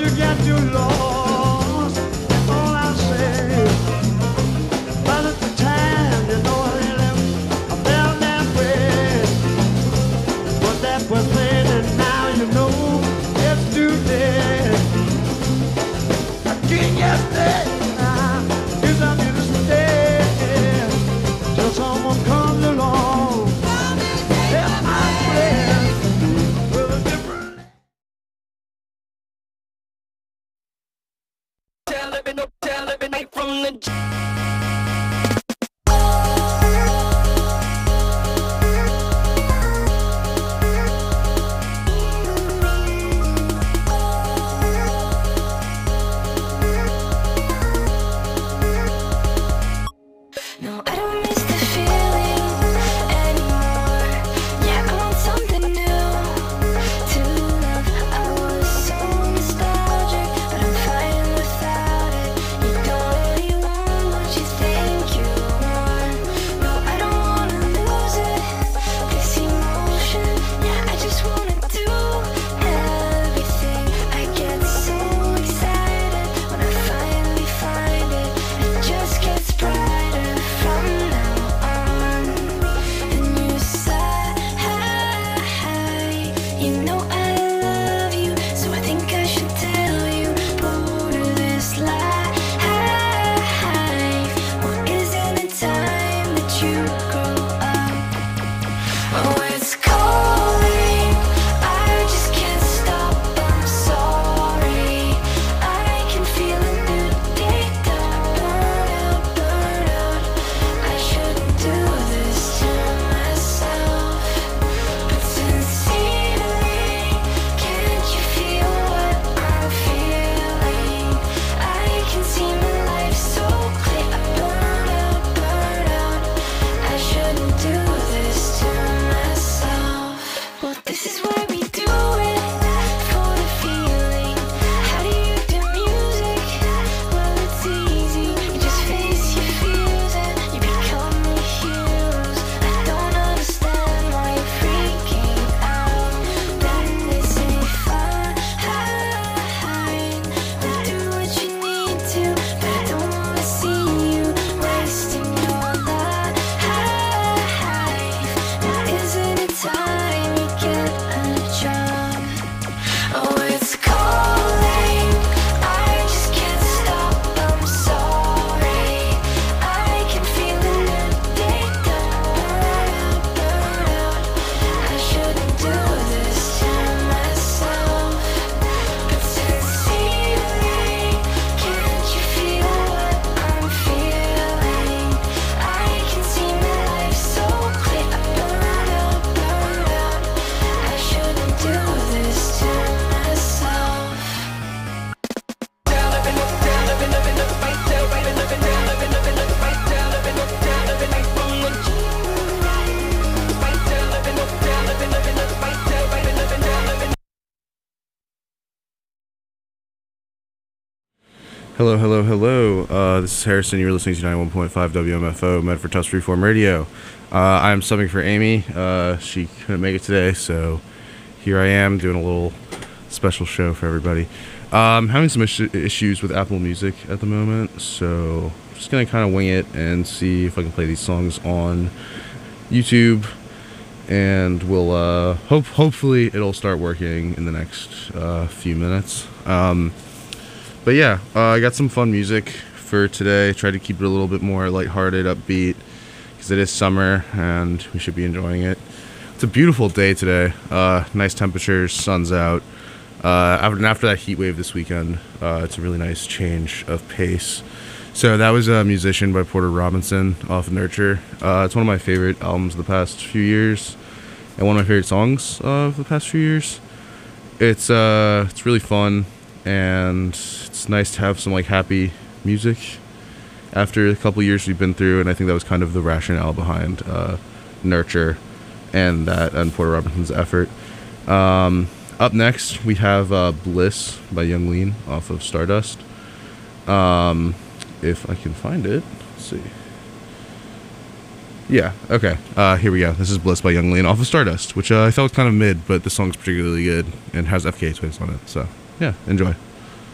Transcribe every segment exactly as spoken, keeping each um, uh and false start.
you get too lost, that's all I'll say. But at the time, you know I really I felt that way. But that was then, and now you know it's too late. I can't get there. It's up to stay till someone comes along. That's my friend with a different. Tell it, no, tell it, night from the. No, I don't miss the feeling anymore. Yeah, I want something new to love. I was so nostalgic, but I'm fine without it. You don't really want what you think you want. No, I don't wanna lose it, this emotion. Yeah, I just wanna do everything. I get so excited when I finally find it. It just gets brighter from now on. And you sigh, you know I love you, so I think I should tell you. Border this life, what isn't it time that you grow up? Oh, it's calling, I just can't stop, I'm sorry. I can feel a new day, don't burn out, burn out. I shouldn't do this to myself, but sincerely, can't you feel what I'm feeling? I can see my life so clear. I burn out, burn out. I shouldn't do this to myself. Well, this is why we do it, for the feeling. How do you do music? Well, it's easy. You just face your fears and you become your heroes. I don't understand why you're freaking out. That this ain't fine. We'll do what you need to, but I don't wanna see you wasting your life. Now isn't it time you get a job? Oh, it's calling, I just can't stop, I'm sorry. I can feel a new day, don't burn out, burn out. I shouldn't do this to myself, but sincerely, can't you feel what I'm feeling? I can see my life so clear. I burn out, burn out. I shouldn't do this to myself. Tell it, no, tell it, no, no, right, tell right, no, tell it, no, no, right, tell it, no, tell it, night from the. Right, tell it, no, tell it, no, no, right, tell right, no, tell it. Hello, hello, hello. Uh, this is Harrison. You're listening to ninety-one point five W M F O, Medford Tufts Freeform Radio. Uh, I'm subbing for Amy. Uh, she couldn't make it today, so here I am doing a little special show for everybody. Um, having some is- issues with Apple Music at the moment, so I'm just going to kind of wing it and see if I can play these songs on YouTube. And we'll uh, hope hopefully it'll start working in the next uh, few minutes. Um, But yeah, uh, I got some fun music for today. Tried to keep it a little bit more lighthearted, upbeat, because it is summer and we should be enjoying it. It's a beautiful day today. Uh, nice temperatures, sun's out. Uh, after, and after that heat wave this weekend, uh, it's a really nice change of pace. So that was a Musician by Porter Robinson off of Nurture. Uh, it's one of my favorite albums of the past few years, and one of my favorite songs of the past few years. It's uh, it's really fun, and it's nice to have some like happy music after a couple years we've been through, and I think that was kind of the rationale behind uh, Nurture and that and Porter Robinson's effort. Um, up next we have uh, Bliss by Young Lean off of Stardust. Um, if I can find it, let's see. Yeah, okay. Uh, here we go. This is Bliss by Young Lean off of Stardust, which uh, I felt kind of mid, but the song's particularly good and has F K A Twigs on it. So, yeah, enjoy.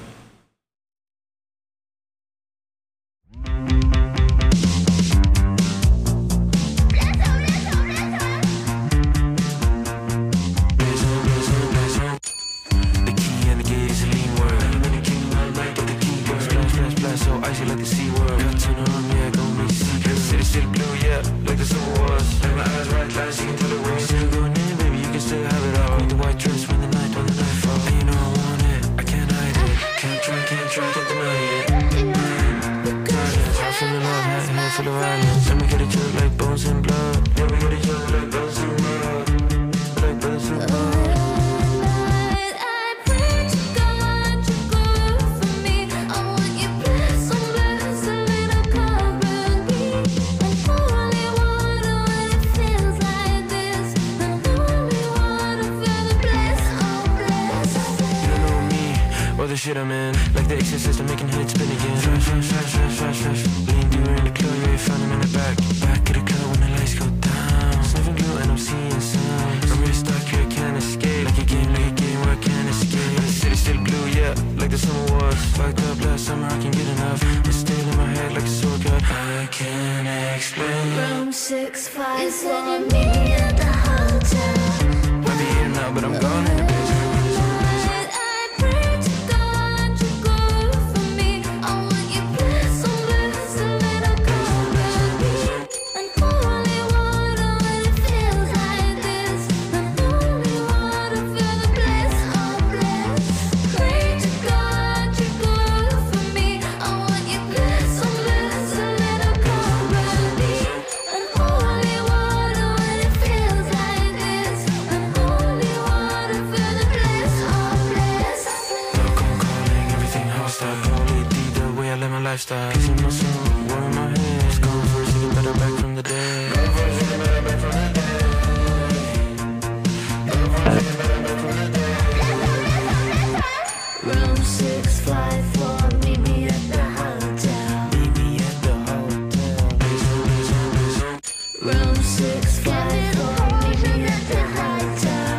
the shit I'm in. Like the exorcist, I'm making heads spin again. Fresh, fresh, fresh, fresh, fresh, fresh. Lean deeper in the club, yeah, found him in the back. Back of the club when the lights go down. Sniffing glue and I'm seeing sounds. I'm really stuck here, can't escape. Like a game, like a game where I can't escape. The city's still blue, yeah, like the summer was. Fucked up last summer, I can't get enough. It's still in my head like a sword cut. I can't explain. Room six five four. You meet me at the hotel. Might be here now, but I'm gone in a bit. I pray to God you go for me. I want you bless, oh bless, a little cover. Unholy water when it feels like this. Unholy water, feel the bliss, oh bliss. Pray to God you go for me. I want you bless, oh bless, a little cover. Unholy water when it feels like this. Unholy water, feel the bliss, oh bliss. Welcome calling, everything hostile. Holy D, the way I live my lifestyle. Kissing my soul, war in my head. Just going for a second, better back from the dead. Going for a second, better back from the dead. Going for a second, better back from the dead. Room six five four, meet me at the hotel. Meet me at the hotel. Room six five four, meet me at the hotel.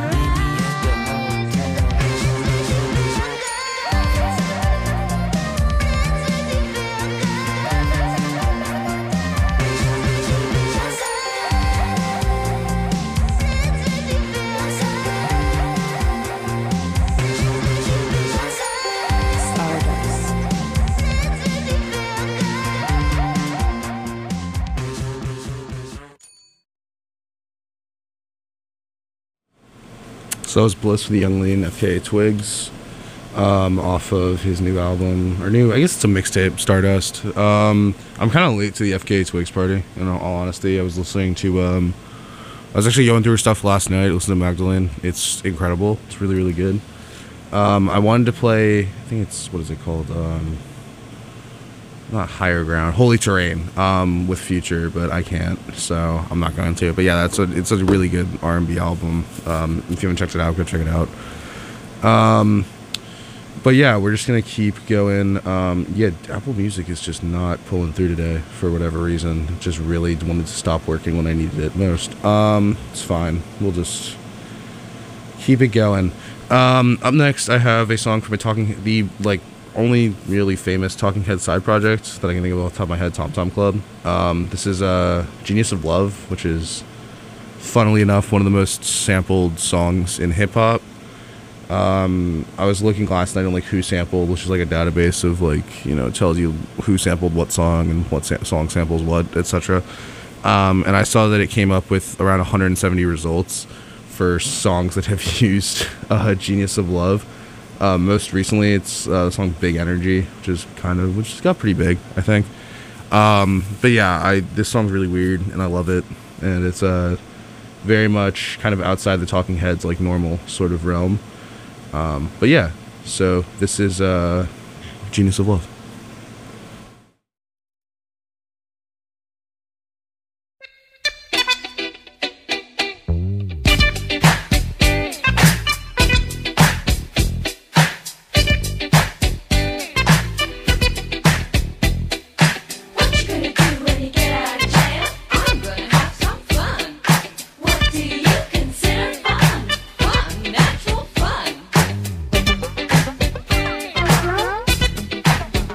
So that was Bliss with Young Lean, F K A Twigs, um, off of his new album, or new, I guess it's a mixtape, Stardust. Um, I'm kind of late to the F K A Twigs party, in all honesty. I was listening to, um, I was actually going through her stuff last night, listening to Magdalene. It's incredible. It's really, really good. Um, I wanted to play, I think it's, what is it called? Um, not Higher Ground, Holy Terrain, um, with Future, but I can't, so I'm not going to. But yeah, that's a, it's a really good R and B album. Um, if you haven't checked it out, go check it out. Um, but yeah, we're just gonna keep going. Um, yeah, Apple Music is just not pulling through today for whatever reason. It just really wanted to stop working when I needed it most. Um, it's fine. We'll just keep it going. Um, up next, I have a song from a Talking, the like only really famous Talking Head side project that I can think of off the top of my head, Tom Tom Club. Um, this is uh, Genius of Love, which is, funnily enough, one of the most sampled songs in hip hop. Um, I was looking last night on like Who Sampled, which is like a database of like, you know, it tells you who sampled what song and what sa- song samples what, et cetera. Um, and I saw that it came up with around one hundred seventy results for songs that have used uh, Genius of Love. Uh, most recently, it's uh, the song Big Energy, which is kind of, which got pretty big, I think. Um, but yeah, I this song's really weird, and I love it. And it's uh, very much kind of outside the Talking Heads, like normal sort of realm. Um, but yeah, so this is uh, Genius of Love. What you gonna do when you get out of jail? I'm gonna have some fun. What do you consider fun? Fun, natural fun.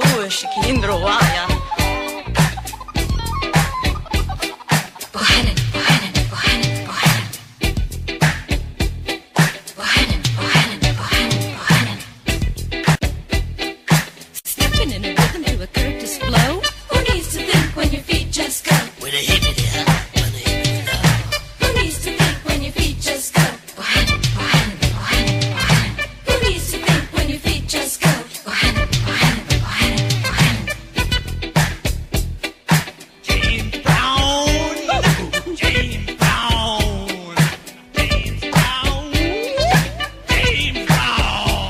Shikindroaya. Bohannon, Bohannon, Bohannon, Bohannon. Bohannon, Bohannon, Bohannon, Bohannon. Stepping in a rhythm to a Curtis flow. Who needs to think when your feet just go? With a hippity hop, with a hippity low. Who needs to think when your feet just go? Bohannon, Bohannon, Bohannon, Bohannon. Who needs to think when your feet just go? Bohannon, Bohannon, Bohannon, Bohannon. James Brown, James Brown, James Brown, James Brown.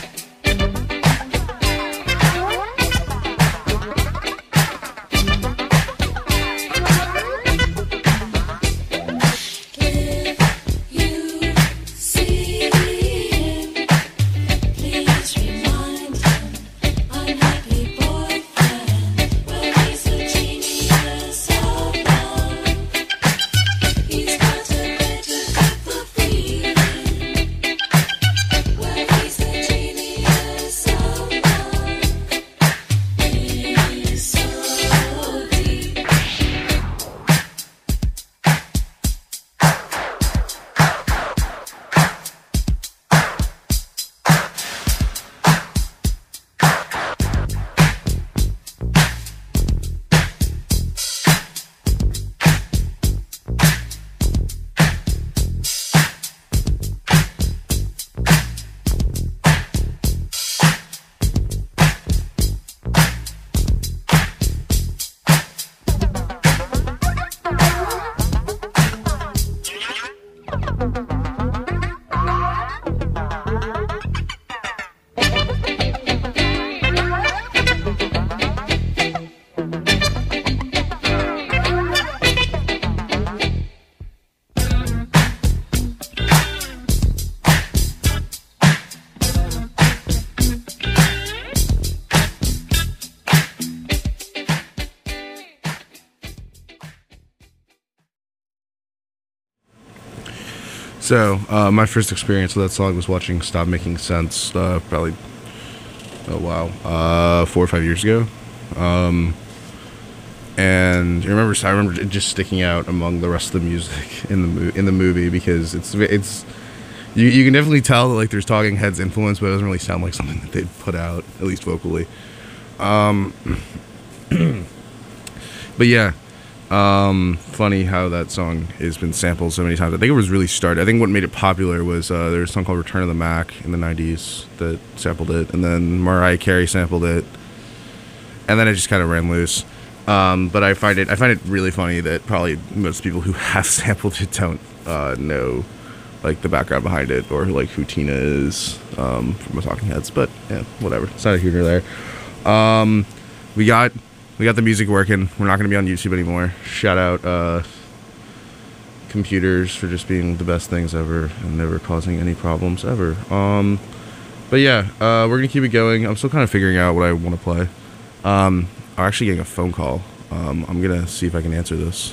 If you see him, please remind him, unlikely boyfriend. Well, he's a genius of love. He's got a better grip of feeling. Well, he's a genius of love. He's so deep. So, uh, my first experience with that song was watching Stop Making Sense, uh, probably, oh wow, uh, four or five years ago. Um, and I remember, I remember it just sticking out among the rest of the music in the mo- in the movie because it's it's you you can definitely tell that like there's Talking Heads influence, but it doesn't really sound like something that they'd put out, at least vocally. Um, but yeah. Um, funny how that song has been sampled so many times. I think it was really started. I think what made it popular was uh, there was a song called "Return of the Mac" in the nineties that sampled it, and then Mariah Carey sampled it, and then it just kind of ran loose. Um, but I find it I find it really funny that probably most people who have sampled it don't uh, know like the background behind it or like who Tina is um, from the Talking Heads. But yeah, whatever. It's not here nor there. Um, we got. We got the music working. We're not going to be on YouTube anymore. Shout out uh, computers for just being the best things ever and never causing any problems ever. Um, but yeah, uh, we're going to keep it going. I'm still kind of figuring out what I want to play. Um, I'm actually getting a phone call. Um, I'm going to see if I can answer this.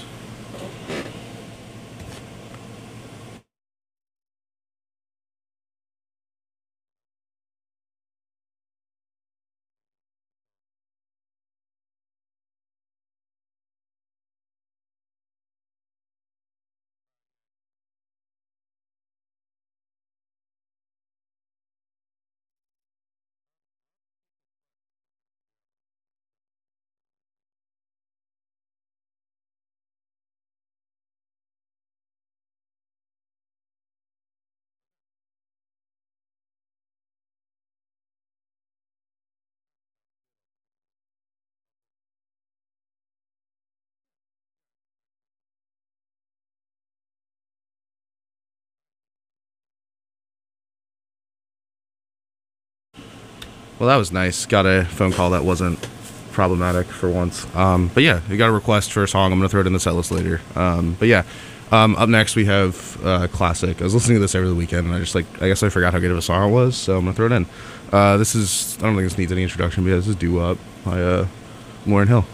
Well, that was nice. Got a phone call that wasn't problematic for once. Um, but yeah, we got a request for a song. I'm going to throw it in the set list later. Um, but yeah, um, up next we have uh, Classic. I was listening to this over the weekend, and I just like, I guess I forgot how good of a song it was, so I'm going to throw it in. Uh, this is, I don't think this needs any introduction, but yeah, this is Doo Wop by uh, Lauryn Hill.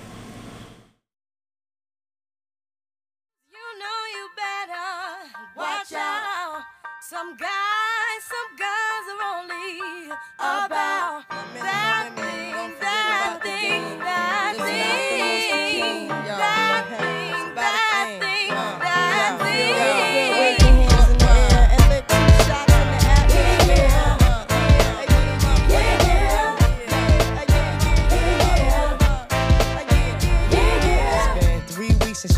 You know you better watch out. Some guys, some girls are only about that thing that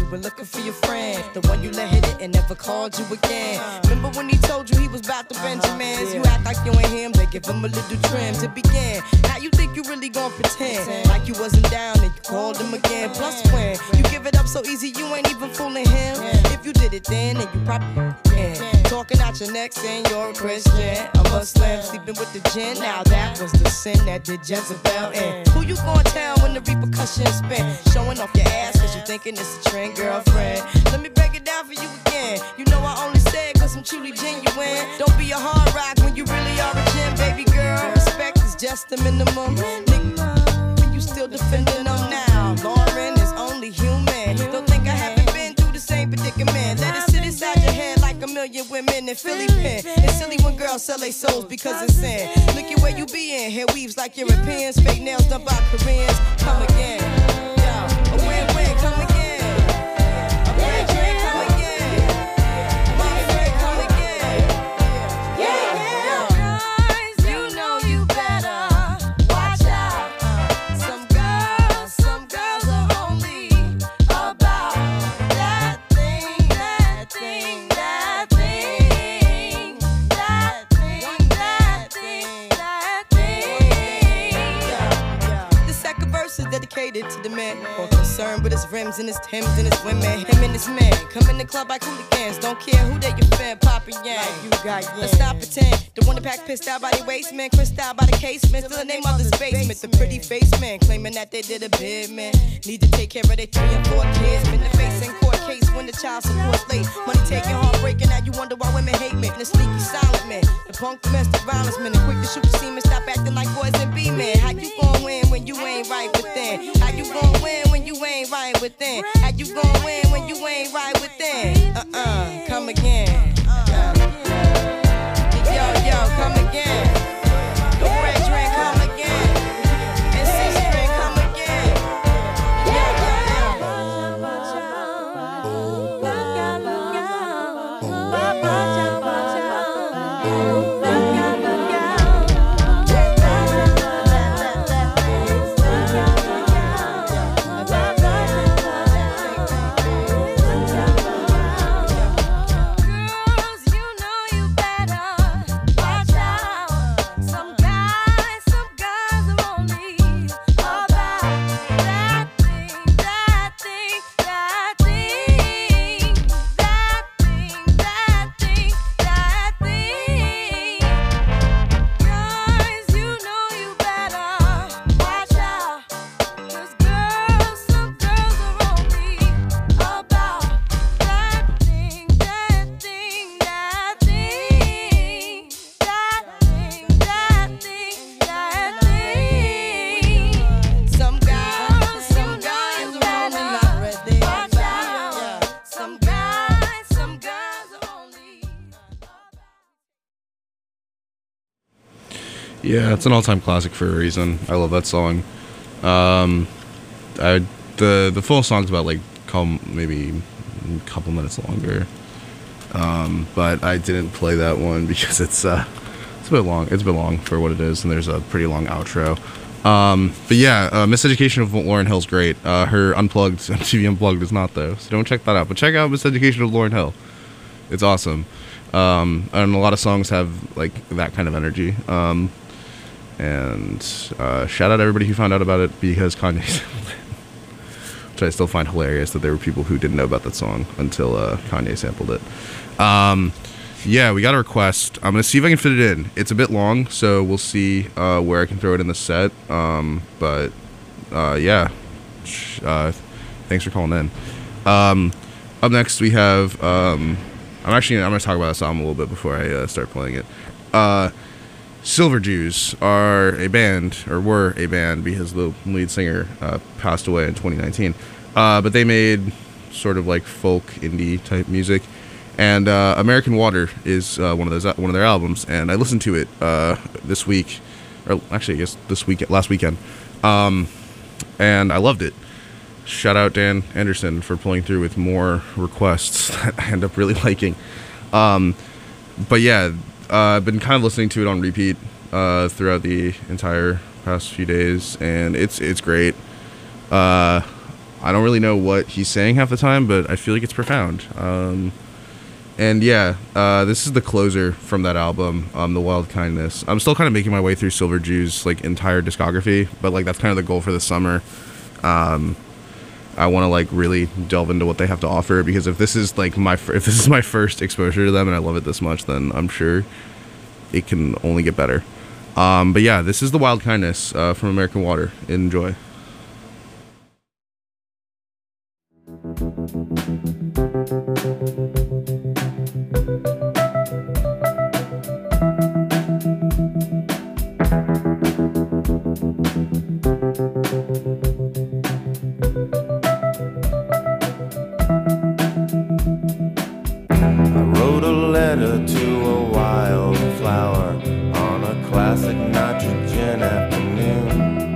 were looking for your friend, the one you let hit it and never called you again. Remember when he told you he was about to Benjamins? You act like you ain't him, they give him a little trim to begin. How you think you really gon' pretend like you wasn't down and you called him again? Plus when you give it up so easy, you ain't even fooling him. If you did it then, then you probably can. Talking out your neck saying you're a Christian, a Muslim, sleeping with the gin. Now that was the sin that did Jezebel in. Who you gonna tell when the repercussions spin? Showing off your ass cause you thinking it's a trend, girlfriend. Let me break it down for you again. You know I only say it cause I'm truly genuine. Don't be a hard rock when you really are a gem, baby girl. Respect is just the minimum. Nigga, you still defending them now. Lauren is only human. Don't think I haven't been through the same predicament. Let it sit inside your head like a million women in Philly pen. It's silly when girls sell their souls because it's sin. Look at where you be in. Hair weaves like Europeans. Fake nails done by Koreans. Come again. Yo, a win-win. Come again. A win-win. Come again. My friend, come again. Yeah, yeah. Guys, you know you better watch out. Some girls, some girls are only about that thing, that thing, that thing, that thing, that thing, that thing. The second verse is dedicated to the man more concerned with his rims and his Timbs and his women. Him and his men come in the club like hooligans. Don't care who they your fan, Papa Yang. Like you got yeah. Let's not pretend. The one that pack pissed out by the waist, man. Crissed out by the casement. Still the name of this basement. The pretty face man claiming that they did a bid, man. Need to take care of their three and four kids. Been the face in court case when the child support's late. Money taking, heartbreaking. Now you wonder why women hate men. The sneaky silent man. The punk domestic violence man. The quick to shoot the semen. Stop acting like boys and be men. How you gon' win when you ain't right within? How you gon' win when you ain't right within? How you gon' win when you ain't right within? Uh-uh, come again. Uh, yo, yo, come again. The Red Drink, come again. And Six Drink, come again. Yeah, girls, you know you better watch out. Some guys, some guys are only about that thing, that thing, that thing, that thing, that thing, that thing. Guys, you know you better watch out. 'Cause girls, some girls are only about that thing, that thing, that thing, that thing, that thing, that thing. Some guys, some guys are only not ready. Watch out. Some guys, some girls are only. Yeah, it's an all-time classic for a reason. I love that song. Um, I the the full song's about like come maybe a couple minutes longer. Um, but I didn't play that one because it's uh it's a bit long. It's a bit long for what it is, and there's a pretty long outro. Um, but yeah, uh, Miseducation of Lauryn Hill's great. Uh, her Unplugged, M T V Unplugged is not though, so don't check that out. But check out Miseducation of Lauryn Hill. It's awesome. Um, and a lot of songs have like that kind of energy. Um, and uh, shout out everybody who found out about it because Kanye sampled it. Which I still find hilarious that there were people who didn't know about that song until uh, Kanye sampled it. Um, yeah, we got a request. I'm gonna see if I can fit it in. It's a bit long, so we'll see uh, where I can throw it in the set. Um, but uh, yeah, Sh- uh, thanks for calling in. Um, up next we have. Um, I'm actually I'm gonna talk about this album a little bit before I uh, start playing it. Uh, Silver Jews are a band, or were a band, because the lead singer uh, passed away in twenty nineteen. Uh, but they made sort of like folk indie type music, and uh, American Water is uh, one of those one of their albums. And I listened to it uh, this week, or actually I guess this week last weekend, um, and I loved it. Shout out Dan Anderson for pulling through with more requests that I end up really liking. Um, but yeah. Uh, I've been kind of listening to it on repeat uh, throughout the entire past few days, and it's it's great. Uh, I don't really know what he's saying half the time, but I feel like it's profound. Um, and yeah, uh, this is the closer from that album, um, The Wild Kindness. I'm still kind of making my way through Silver Jew's like entire discography, but like that's kind of the goal for the summer. Um, I want to like really delve into what they have to offer, because if this is like my fir- if this is my first exposure to them and I love it this much, then I'm sure it can only get better. Um, but yeah, this is The Wild Kindness uh, from American Water. Enjoy. I wrote a letter to a wildflower on a classic nitrogen afternoon.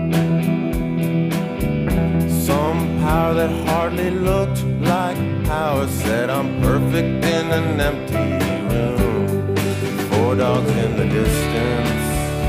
Some power that hardly looked like power said I'm perfect in an empty room. Four dogs in the distance,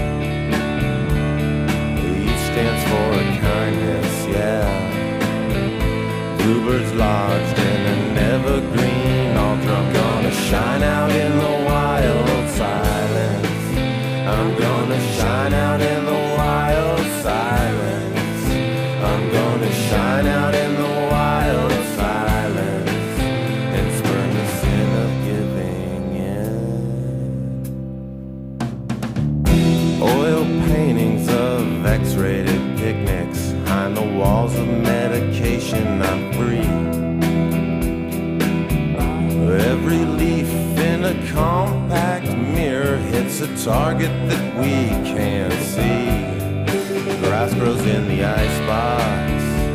each stands for a kindness, yeah. Bluebirds lodged in an evergreen altar. I'm gonna shine out in the wild silence. I'm gonna shine out in the wild silence. I'm gonna shine out in the wild silence and spurn the sin of giving in. Oil paintings of X-rated picnics behind the walls of medication. I'm free. Every leaf in a compact mirror hits a target that we can't see. Grass grows in the icebox.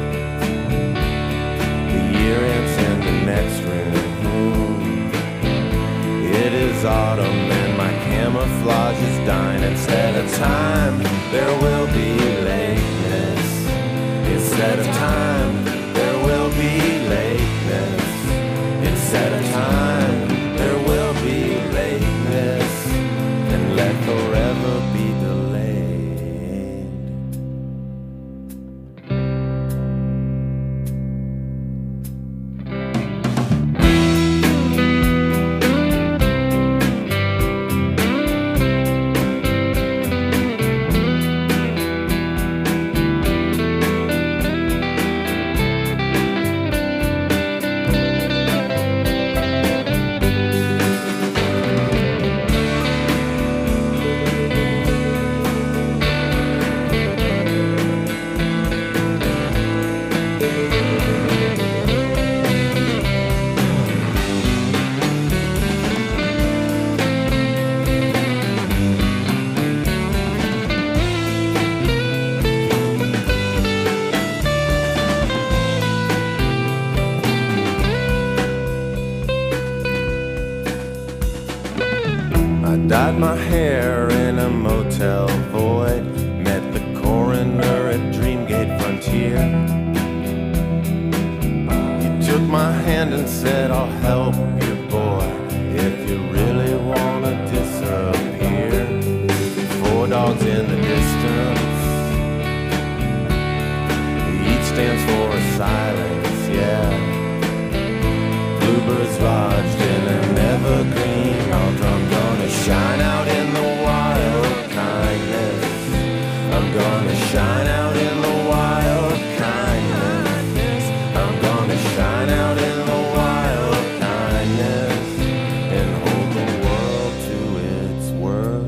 The year ends in the next room. It is autumn and my camouflage is dying. Instead of time, there will be lateness. Instead of time, there will be lateness. Instead of time, there will be lateness. And let forever be delayed. Dyed my hair in a motel void. Met the coroner at Dreamgate Frontier. He took my hand and said, I'll help you, boy, if you really wanna disappear. Four dogs in the distance, each stands for a silence, yeah. Bluebirds lodged in an evergreen altar. I'm gonna shine out in the wild kindness. I'm gonna shine out in the wild kindness. I'm gonna shine out in the wild kindness and hold the world to its word.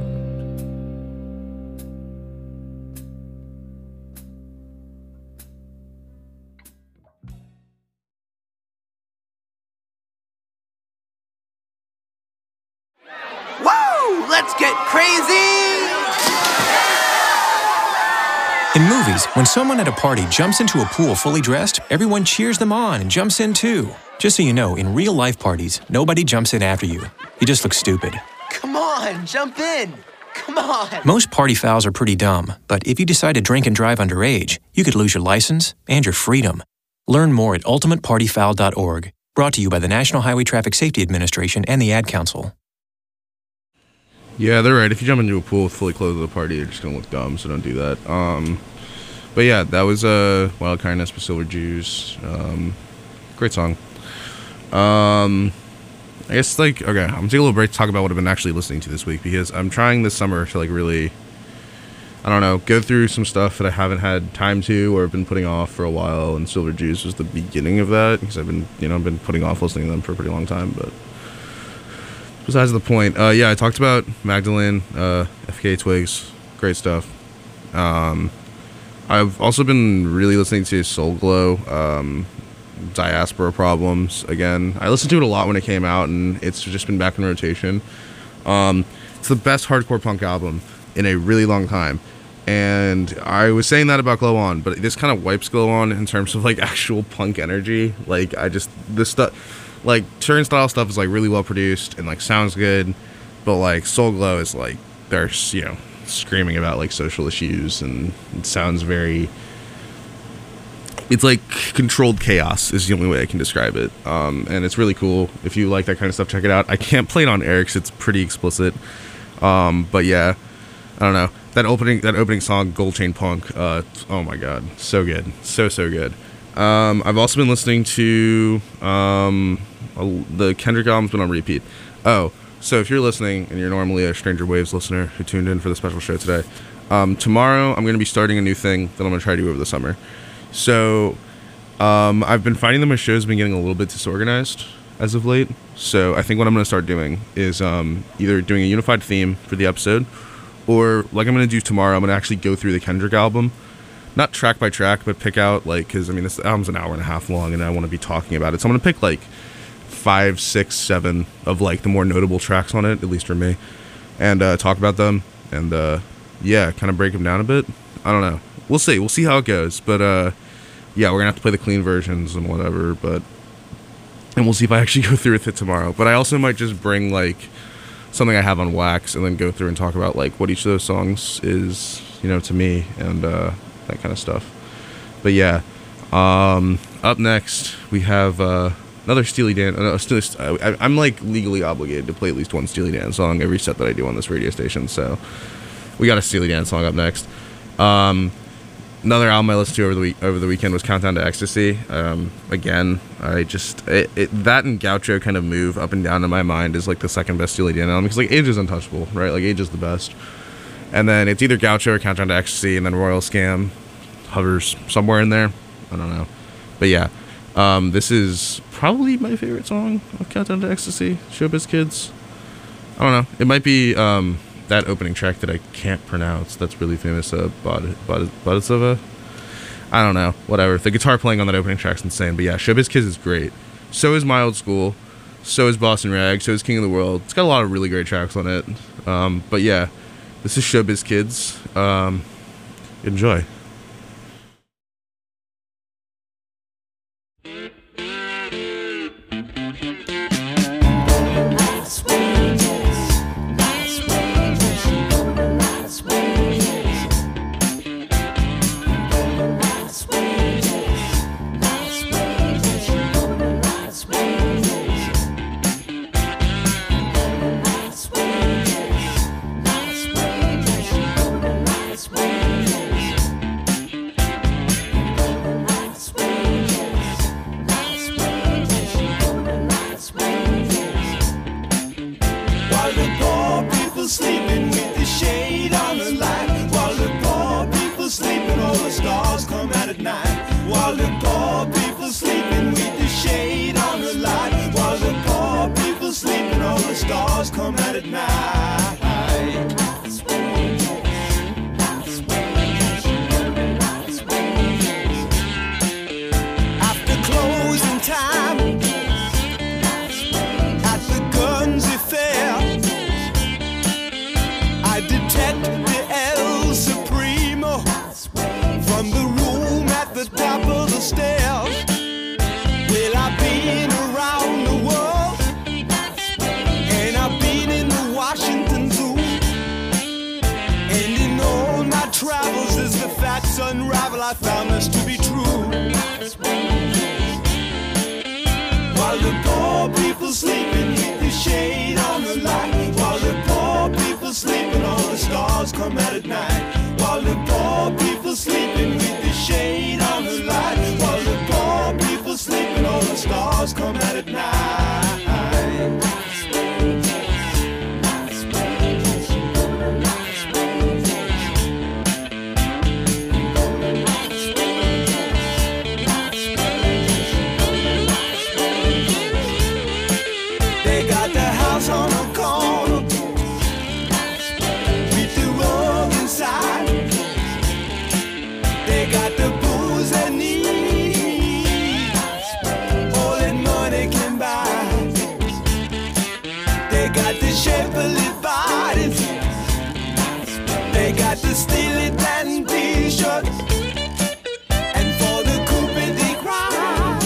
Woo! Let's get crazy! In movies, when someone at a party jumps into a pool fully dressed, everyone cheers them on and jumps in too. Just so you know, in real-life parties, nobody jumps in after you. You just look stupid. Come on, jump in! Come on! Most party fouls are pretty dumb, but if you decide to drink and drive underage, you could lose your license and your freedom. Learn more at ultimate party foul dot org. Brought to you by the National Highway Traffic Safety Administration and the Ad Council. Yeah, they're right. If you jump into a pool with fully clothed at a party, you're just gonna look dumb, so don't do that. Um, but yeah, that was uh, Wild Kindness by Silver Jews. Um, great song. Um, I guess, like, okay, I'm gonna take a little break to talk about what I've been actually listening to this week, because I'm trying this summer to, like, really, I don't know, go through some stuff that I haven't had time to or have been putting off for a while, and Silver Jews was the beginning of that, because I've been, you know, I've been putting off listening to them for a pretty long time, but besides the point, uh, yeah, I talked about Magdalene, uh, F K Twigs, great stuff. Um, I've also been really listening to Soul Glow, um, Diaspora Problems, again. I listened to it a lot when it came out, and it's just been back in rotation. Um, it's the best hardcore punk album in a really long time. And I was saying that about Glow On, but this kind of wipes Glow On in terms of, like, actual punk energy. Like, I just, this stuff, like, Turnstile stuff is, like, really well produced and, like, sounds good, but, like, Soul Glow is, like, they're, you know, screaming about, like, social issues, and it sounds very, it's, like, controlled chaos is the only way I can describe it. Um, and it's really cool. If you like that kind of stuff, check it out. I can't play it on air because it's pretty explicit. Um, but, yeah, I don't know. That opening that opening song, Gold Chain Punk, uh, oh my god, so good. So, so good. Um, I've also been listening to um, the Kendrick album's been on repeat. Oh, so if you're listening, and you're normally a Stranger Waves listener who tuned in for the special show today, um, tomorrow I'm going to be starting a new thing that I'm going to try to do over the summer. So um, I've been finding that my show's been getting a little bit disorganized as of late. So I think what I'm going to start doing is um, either doing a unified theme for the episode, or, like I'm going to do tomorrow, I'm going to actually go through the Kendrick album. Not track by track, but pick out, like, because, I mean, this album's an hour and a half long, and I want to be talking about it. So I'm going to pick, like, five, six, seven of, like, the more notable tracks on it, at least for me, and uh, talk about them, and, uh, yeah, kind of break them down a bit. I don't know. We'll see. We'll see how it goes. But, uh, yeah, we're going to have to play the clean versions and whatever, but, and we'll see if I actually go through with it tomorrow. But I also might just bring, like, something I have on wax, and then go through and talk about, like, what each of those songs is, you know, to me, and uh, that kind of stuff. But yeah, um, up next we have uh, another Steely Dan. Uh, Steely, I, I'm like legally obligated to play at least one Steely Dan song every set that I do on this radio station. So we got a Steely Dan song up next. Um, Another album I listened to over the week over the weekend was Countdown to Ecstasy. Um, again, I just it, it, that and Gaucho kind of move up and down in my mind is like the second best Steely Dan album, because like Age is untouchable, right? Like Age is the best, and then it's either Gaucho or Countdown to Ecstasy, and then Royal Scam hovers somewhere in there. I don't know, but yeah, um, this is probably my favorite song of Countdown to Ecstasy. Showbiz Kids. I don't know. It might be. Um, that opening track that I can't pronounce, that's really famous, uh, Bodisova? I don't know, whatever. The guitar playing on that opening track's insane, but yeah, Showbiz Kids is great. So is My Old School, so is Boston Rag, so is King of the World. It's got a lot of really great tracks on it. Um, but yeah, this is Showbiz Kids. Um, enjoy. Unravel, I found this to be true. While the poor people sleeping with the shade on the light, while the poor people sleeping, all the stars come out at night. While while the poor people sleeping with the shade on the light, while the poor people sleeping, all the stars come out at night. They got the house on the corner with the rug inside. They got the booze they need, all that money can buy. They got the shapely bodies, they got the steely tan t-shirts, and for the coupe they cry.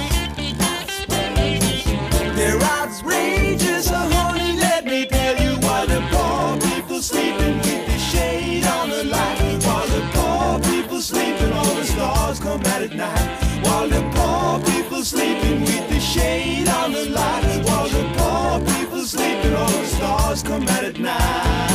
They're outrageous, oh honey, let me tell you, while the poor people sleeping with the shade on the light, while the poor people sleeping, all the stars come out at night. While the poor people sleeping with the shade on the light, while the poor people sleeping, all the stars come out at night.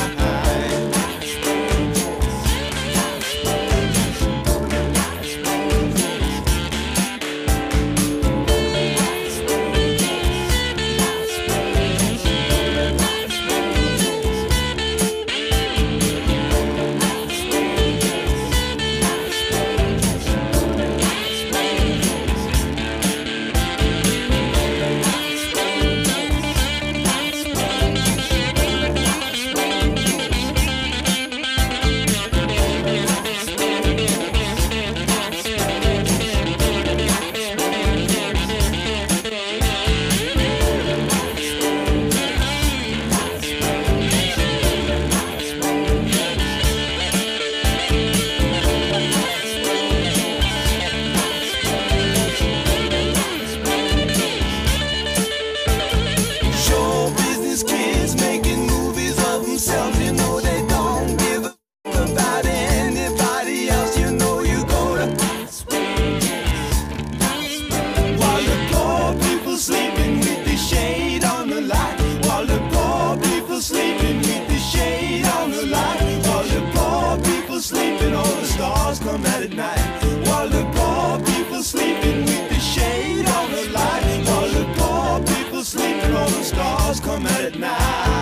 Show business kids making movies of themselves, you know they don't give a f- about anybody else, you know you go to. While the poor people sleeping with the shade on the light, while the poor people sleeping with the shade on the light, while the poor people sleeping, all the stars come out at night. While the poor people sleeping with the shade on the light, while the poor people sleeping, all the stars come out at night.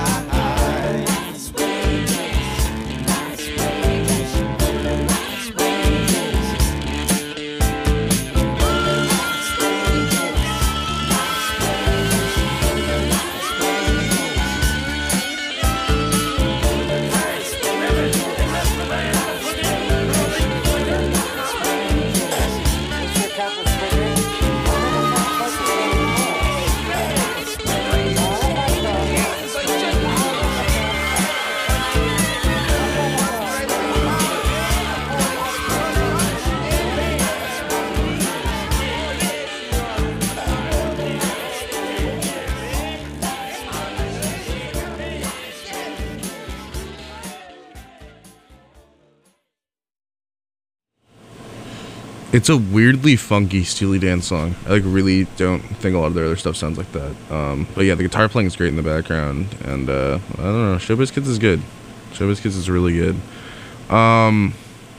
It's a weirdly funky Steely Dan song. I like really don't think a lot of their other stuff sounds like that. Um, but yeah, the guitar playing is great in the background, and uh, I don't know, Showbiz Kids is good. Showbiz Kids is really good. Um,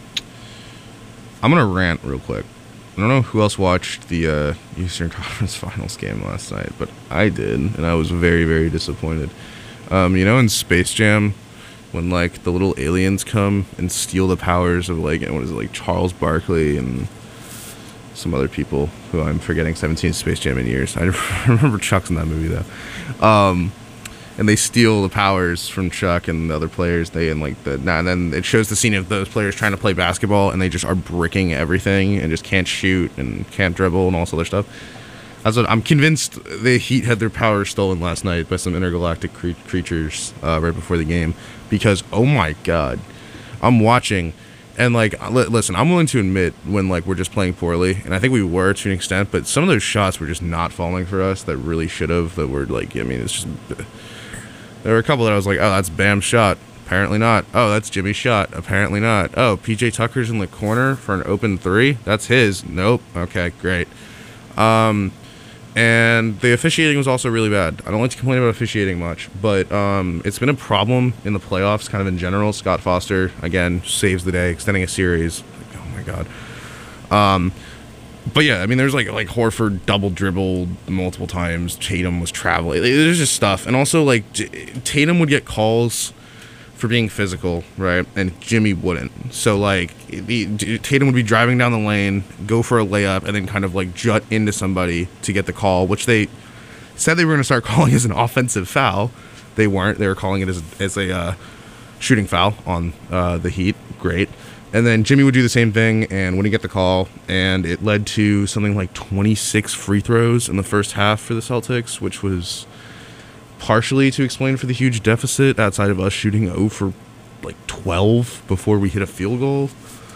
I'm gonna rant real quick. I don't know who else watched the uh, Eastern Conference Finals game last night, but I did, and I was very, very disappointed. Um, you know, in Space Jam, when like the little aliens come and steal the powers of like, what is it, like Charles Barkley and some other people who I'm forgetting, seventeen Space Jam in years. I remember Chuck's in that movie though. Um, and they steal the powers from Chuck and the other players. They and like the now and then it shows the scene of those players trying to play basketball, and they just are bricking everything and just can't shoot and can't dribble and all this other stuff. That's what I'm convinced. The Heat had their powers stolen last night by some intergalactic cre- creatures uh, right before the game, because oh my god, I'm watching. And, like, li- listen, I'm willing to admit when, like, we're just playing poorly, and I think we were to an extent, but some of those shots were just not falling for us that really should have, that were, like, I mean, it's just, there were a couple that I was like, oh, that's Bam's shot. Apparently not. Oh, that's Jimmy's shot. Apparently not. Oh, P J Tucker's in the corner for an open three. That's his. Nope. Okay, great. Um, and the officiating was also really bad. I don't like to complain about officiating much, but um, it's been a problem in the playoffs, kind of in general. Scott Foster, again, saves the day, extending a series. Like, oh my god. Um, but yeah, I mean, there's like like Horford double dribbled multiple times. Tatum was traveling. There's just stuff, and also like Tatum would get calls for being physical, right? And Jimmy wouldn't. So like the, Tatum would be driving down the lane, go for a layup, and then kind of like jut into somebody to get the call, which they said they were going to start calling as an offensive foul. They weren't. They were calling it as as a uh, shooting foul on uh, the Heat. Great. And then Jimmy would do the same thing and wouldn't get the call, and it led to something like twenty-six free throws in the first half for the Celtics, which was partially to explain for the huge deficit outside of us shooting zero for like twelve before we hit a field goal.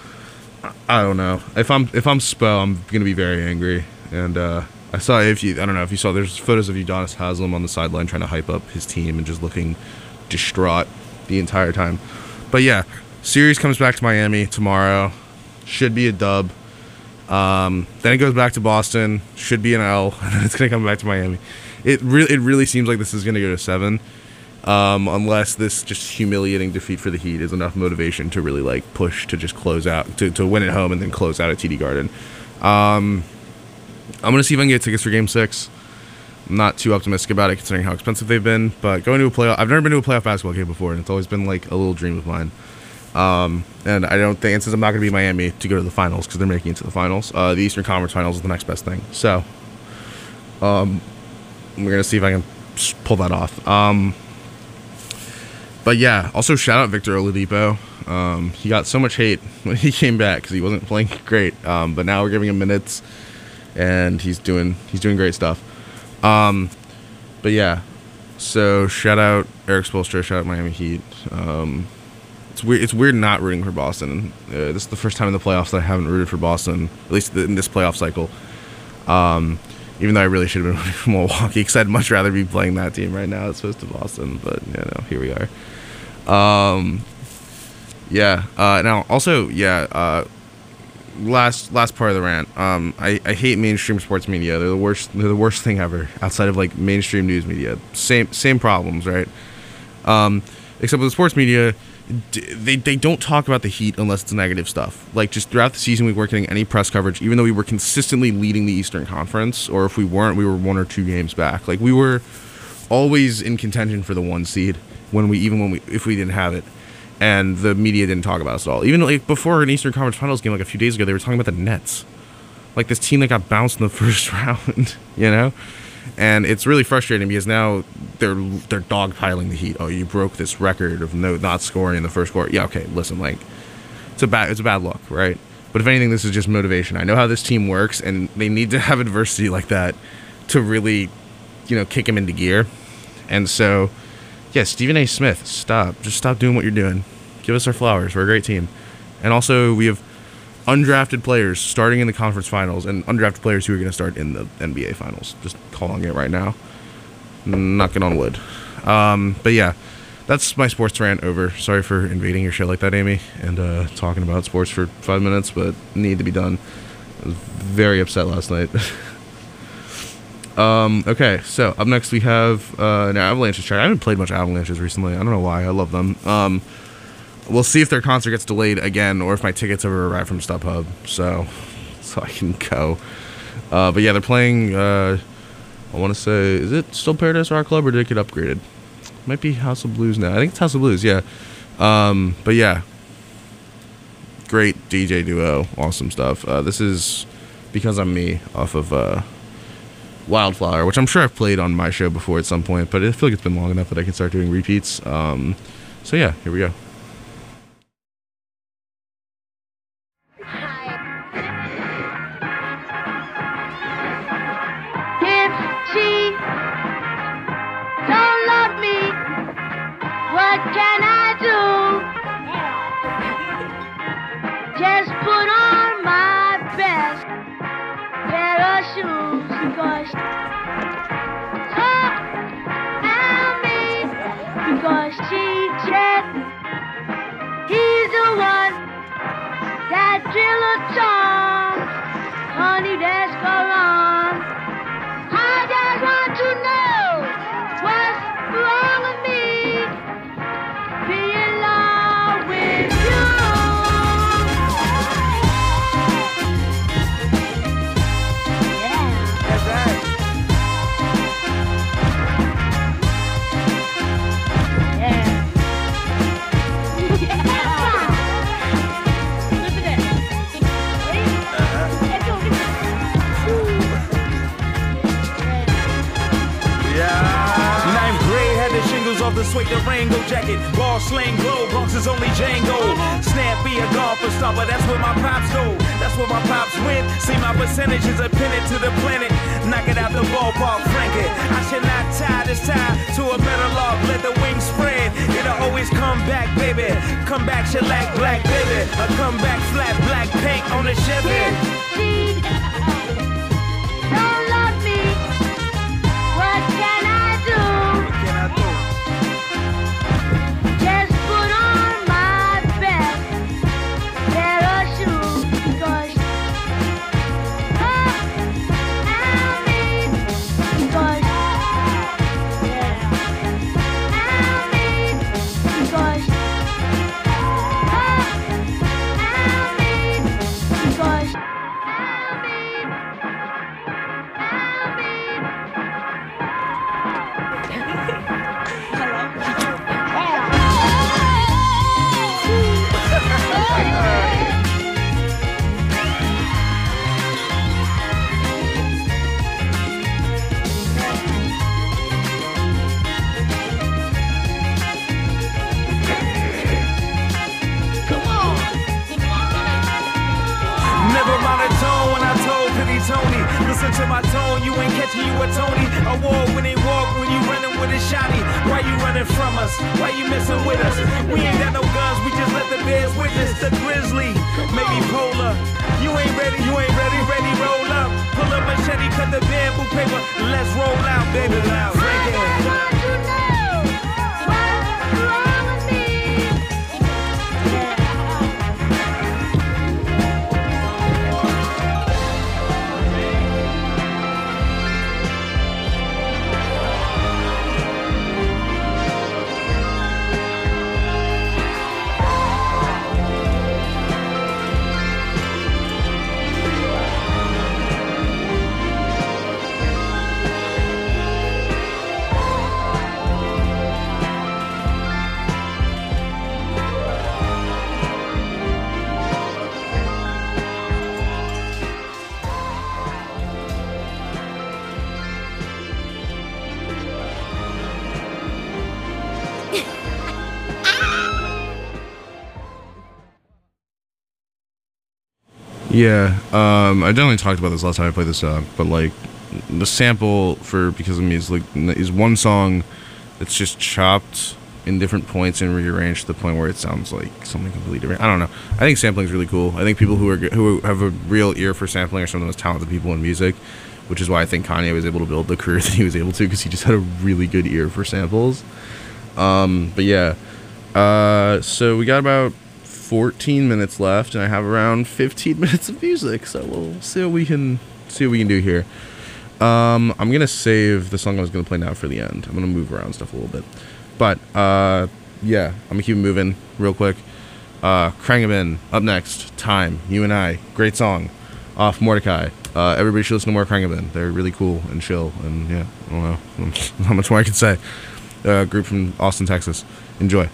I don't know. If I'm if I'm Spo, I'm gonna be very angry. And uh, I saw if you I don't know if you saw there's photos of Udonis Haslem on the sideline trying to hype up his team and just looking distraught the entire time. But yeah. Series comes back to Miami tomorrow. Should be a dub. Um, then it goes back to Boston. Should be an L. And then it's going to come back to Miami. It really, it really seems like this is going to go to seven. Um, unless this just humiliating defeat for the Heat is enough motivation to really like push to just close out, to, to win at home and then close out at T D Garden. Um, I'm going to see if I can get tickets for Game six. I'm not too optimistic about it considering how expensive they've been. But going to a playoff, I've never been to a playoff basketball game before, and it's always been like a little dream of mine. Um, and I don't think, and since I'm not going to be in Miami to go to the finals because they're making it to the finals, uh, the Eastern Conference Finals is the next best thing. So, um, we're going to see if I can pull that off. Um, but yeah, also shout out Victor Oladipo. Um, he got so much hate when he came back because he wasn't playing great. Um, but now we're giving him minutes, and he's doing he's doing great stuff. Um, but yeah, so shout out Eric Spoelstra, shout out Miami Heat. Um, It's weird. It's weird not rooting for Boston. Uh, this is the first time in the playoffs that I haven't rooted for Boston, at least in this playoff cycle. Um, even though I really should have been rooting for Milwaukee, because I'd much rather be playing that team right now as opposed to Boston. But you know, here we are. Um, yeah. Uh, now, also, yeah. Uh, last last part of the rant. Um, I, I hate mainstream sports media. They're the worst. They're the worst thing ever outside of like mainstream news media. Same same problems, right? Um, except with the sports media. They they don't talk about the Heat unless it's negative stuff. Like, just throughout the season, we weren't getting any press coverage, even though we were consistently leading the Eastern Conference, or if we weren't, we were one or two games back. Like, we were always in contention for the one seed when we even when we if we didn't have it, and the media didn't talk about us at all. Even like before an Eastern Conference Finals game, like a few days ago, they were talking about the Nets, like this team that got bounced in the first round, you know. And it's really frustrating because now they're they're dogpiling the Heat. Oh, you broke this record of no not scoring in the first quarter. Yeah, okay, listen, like it's a bad it's a bad look, right? But if anything, this is just motivation. I know how this team works, and they need to have adversity like that to really, you know, kick them into gear. And so, yeah, Stephen A. Smith, stop, just stop doing what you're doing. Give us our flowers. We're a great team. And also, we have undrafted players starting in the conference finals and undrafted players who are going to start in the N B A finals. Just calling it right now. Knocking on wood. Um, but yeah, that's my sports rant over. Sorry for invading your show like that, Amy, and uh, talking about sports for five minutes, but need to be done. I was very upset last night. um, okay, so up next we have uh, an Avalanches track. I haven't played much Avalanches recently. I don't know why. I love them. Um, We'll see if their concert gets delayed again or if my tickets ever arrive from StubHub, so so I can go. Uh, but yeah, they're playing, uh, I want to say, is it still Paradise Rock Club or did it get upgraded? Might be House of Blues now. I think it's House of Blues, yeah. Um, but yeah, great D J duo, awesome stuff. Uh, this is Because I'm Me off of uh, Wildflower, which I'm sure I've played on my show before at some point, but I feel like it's been long enough that I can start doing repeats. Um, so yeah, here we go. Honey, that's gone on. the suede Durango jacket. Ball sling glow, Bronx is only Django. Snappy a golfer stopper, that's where my pops go. That's where my pops win. See my percentages are pinned to the planet. Knock it out the ballpark, frank it. I should not tie this tie to a metal log. Let the wings spread. It'll always come back, baby. Come back, shellac, black, baby. A come back, flat, black paint on the Chevy. Don't love me. What can I do? What can I do? Just put on my best pair of shoes. Because oh, I mean, because yeah, I mean, because oh, I mean, because I mean. Never mind a tone when I told Pretty Tony. Listen to my tone, you ain't catching you a Tony. Award-winning walk when you running with a shotty. Why you running from us? Why you messing with us? We ain't got no guns, we just let the bears witness. The grizzly, maybe polar. You ain't ready, you ain't ready, ready, roll up. Pull up machete, cut the bamboo paper. Let's roll out, baby, loud. Frank it. Yeah, um, I definitely talked about this last time I played this song, but like the sample for Because of Me is like is one song that's just chopped in different points and rearranged to the point where it sounds like something completely different. I don't know. I think sampling is really cool. I think people who are who have a real ear for sampling are some of the most talented people in music, which is why I think Kanye was able to build the career that he was able to, because he just had a really good ear for samples. Um, but yeah, uh, so we got about fourteen minutes left, and I have around fifteen minutes of music, so we'll see what we can see what we can do here. Um, I'm gonna save the song I was gonna play now for the end. I'm gonna move around stuff a little bit, but uh, yeah, I'm gonna keep moving real quick. Uh, Krangabin up next. Time, You and I, great song off Mordecai. Uh, everybody should listen to more Krangabin. They're really cool and chill, and yeah, I don't know how much more I can say. Uh, group from Austin, Texas. Enjoy.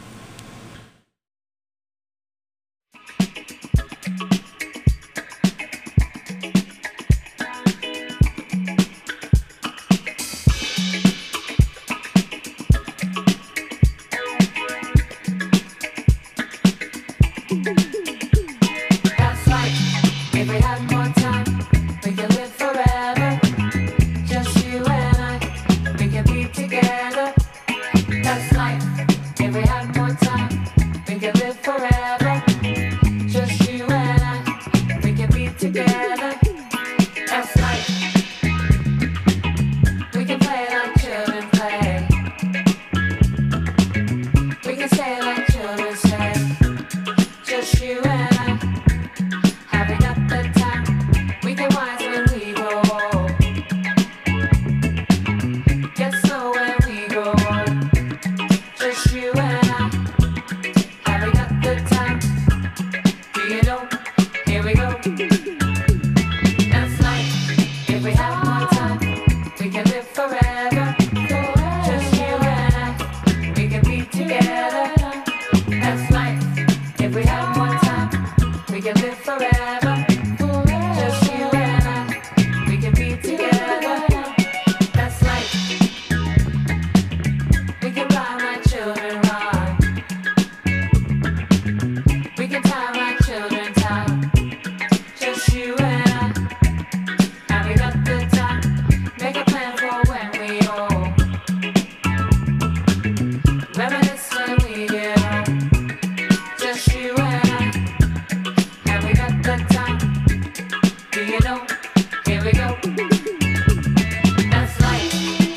Together, that's life. If we had more you know? Here we go. That's life.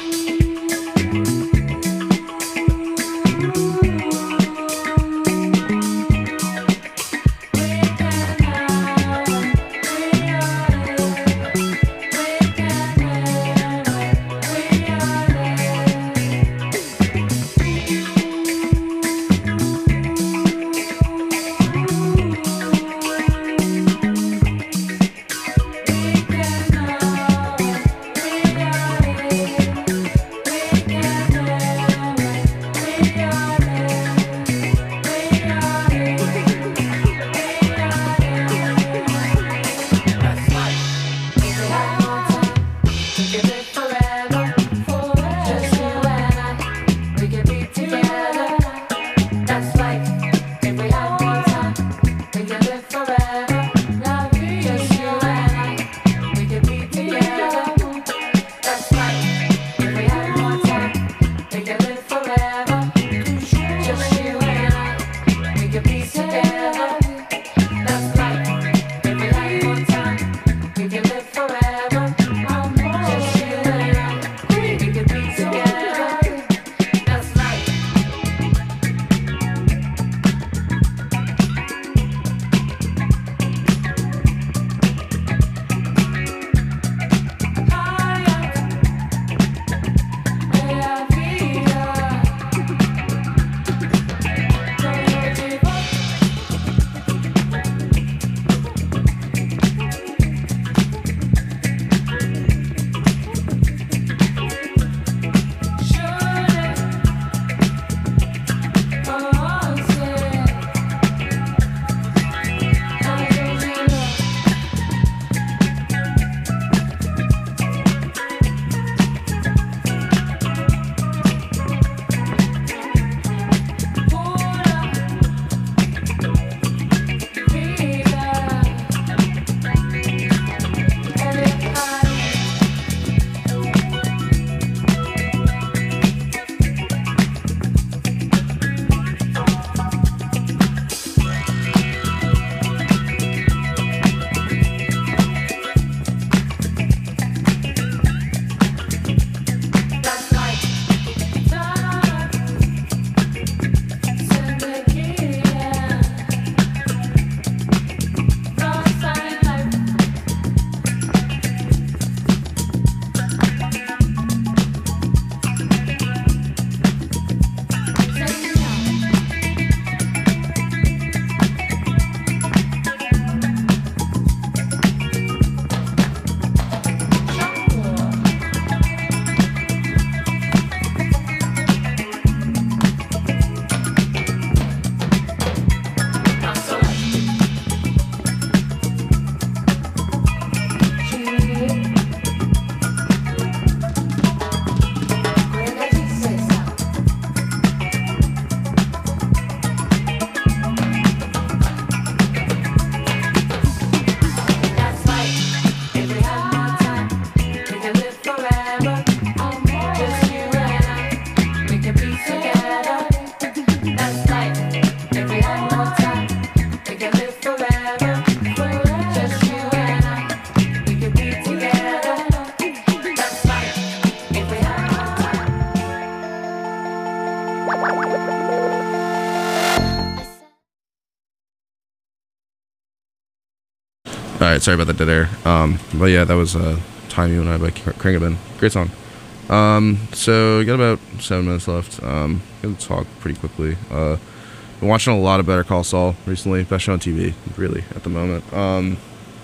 All right, sorry about that dead air. Um, but yeah, that was uh, "Time You and I" by Kringabin. Great song. Um, so we got about seven minutes left. Um, gonna talk pretty quickly. Uh, been watching a lot of Better Call Saul recently. Best show on T V, really, at the moment. Um,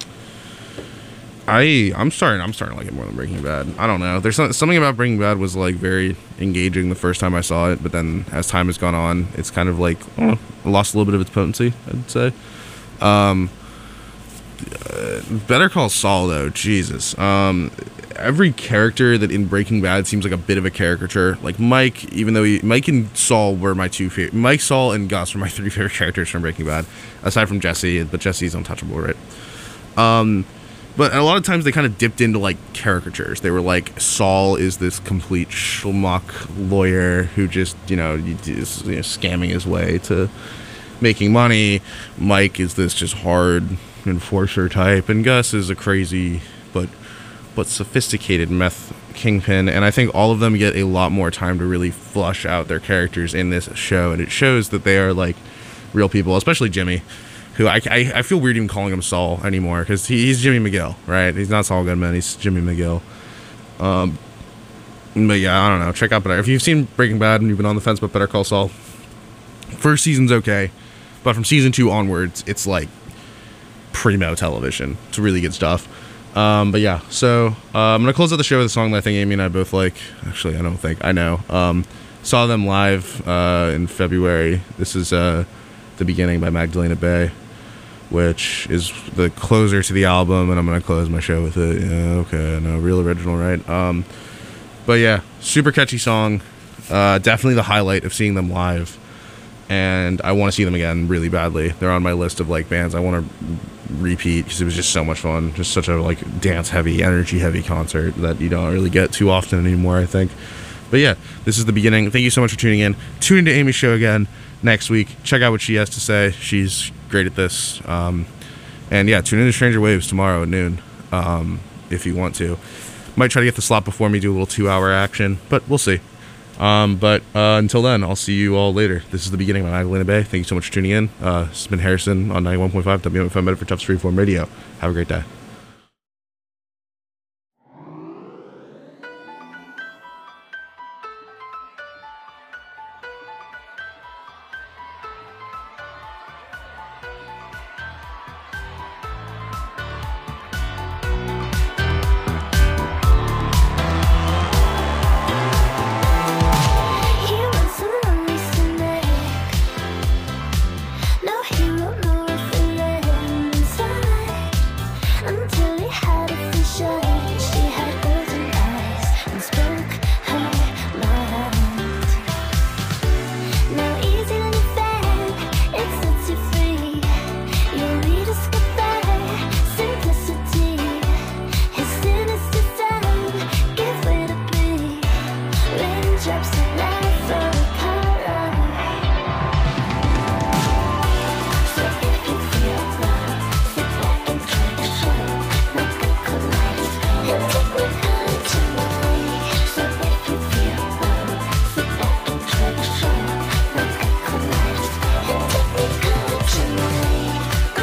I I'm starting I'm starting to like it more than Breaking Bad. I don't know. There's some, something about Breaking Bad was like very engaging the first time I saw it, but then as time has gone on, it's kind of like I don't know, lost a little bit of its potency, I'd say. Um, uh, Better Call Saul though, Jesus. Um, every character that in Breaking Bad seems like a bit of a caricature. Like Mike, even though he, Mike and Saul were my two favorite. Mike, Saul, and Gus were my three favorite characters from Breaking Bad, aside from Jesse. But Jesse's untouchable, right? Um. But a lot of times they kind of dipped into, like, caricatures. They were like, Saul is this complete schmuck lawyer who just, you know, is you know, scamming his way to making money. Mike is this just hard, enforcer type, and Gus is a crazy but but sophisticated meth kingpin, and I think all of them get a lot more time to really flush out their characters in this show, and it shows that they are like real people, especially Jimmy, who I, I, I feel weird even calling him Saul anymore, because he, he's Jimmy McGill, right? He's not Saul Goodman, he's Jimmy McGill. Um, but yeah, I don't know, check out Better. If you've seen Breaking Bad and you've been on the fence about Better Call Saul, first season's okay, but from season two onwards, it's like primo television. It's really good stuff. Um, but yeah, so uh, I'm going to close out the show with a song that I think Amy and I both like. Actually, I don't think, I know. Um, saw them live uh, in February. This is uh, The Beginning by Magdalena Bay, which is the closer to the album, and I'm going to close my show with it. Yeah, okay, no, real original, right? Um, but yeah, super catchy song. Uh, definitely the highlight of seeing them live. And I want to see them again really badly. They're on my list of like bands I want to repeat because it was just so much fun. Just such a like dance heavy, energy heavy concert that you don't really get too often anymore, I think. But yeah, this is The Beginning. Thank you so much for tuning in. Tune into Amy's show again next week. Check out what she has to say. She's great at this. Um, and yeah, tune in to Stranger Waves tomorrow at noon um, if you want to. Might try to get the slot before me, do a little two hour action, but we'll see. Um, but uh, until then, I'll see you all later. This is The Beginning by Magdalena Bay. Thank you so much for tuning in. Uh, this has been Harrison on ninety-one point five W M F M Medford Tufts Freeform Radio. Have a great day. He was a lonely cynic. No hero, no villain inside. Until he had a vision. She had golden eyes and spoke her mind. Now easy living, it sets you free. You rediscover simplicity. His cynicism gave way to be. Raindrops that never color. So if you feel love, sit back and try to show. Make a collide and take me high tonight. So if you feel love, sit back and try to show. Make a collide and take me high tonight.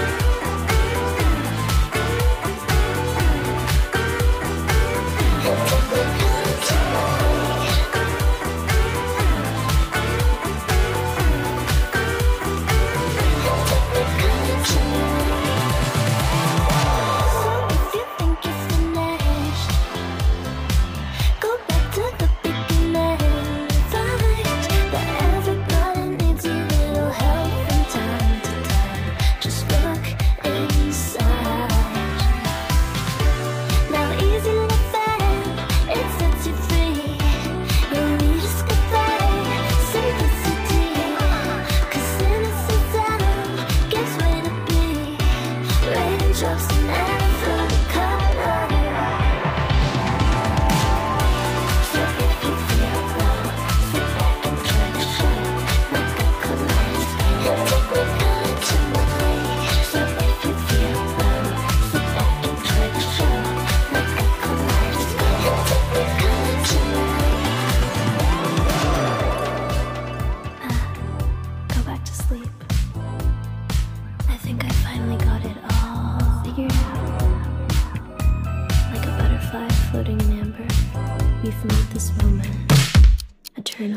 And take me high tonight. So if you think it's finished, go back to the beginning. Find that everybody needs a little help from time to time. Just look inside. Now easy living, it sets you free. You rediscover simplicity. 'Cause cynicism gives way to be. Raindrops never color. So if you feel love, sit back and try to show. Make a collide and take me high tonight. So if you feel love, sit back and try to show. Make a collide and take me high tonight. Go back to sleep. I think I finally got it all figured out. Like a butterfly floating in amber, we've made this moment eternal.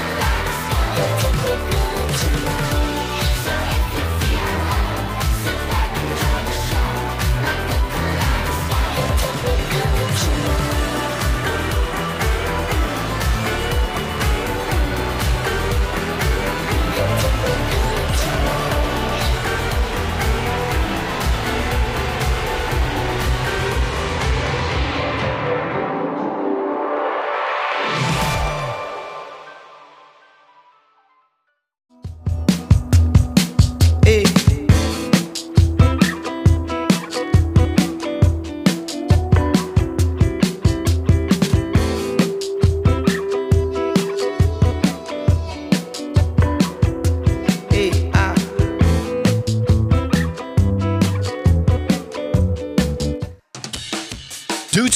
Tonight. So if you feel love,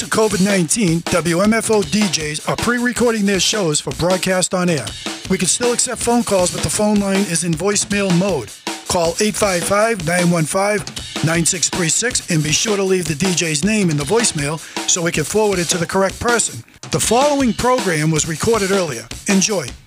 to COVID nineteen, W M F O D Js are pre-recording their shows for broadcast on air. We can still accept phone calls, but the phone line is in voicemail mode. Call eight five five, nine one five, nine six three six and be sure to leave the D J's name in the voicemail so we can forward it to the correct person. The following program was recorded earlier. Enjoy.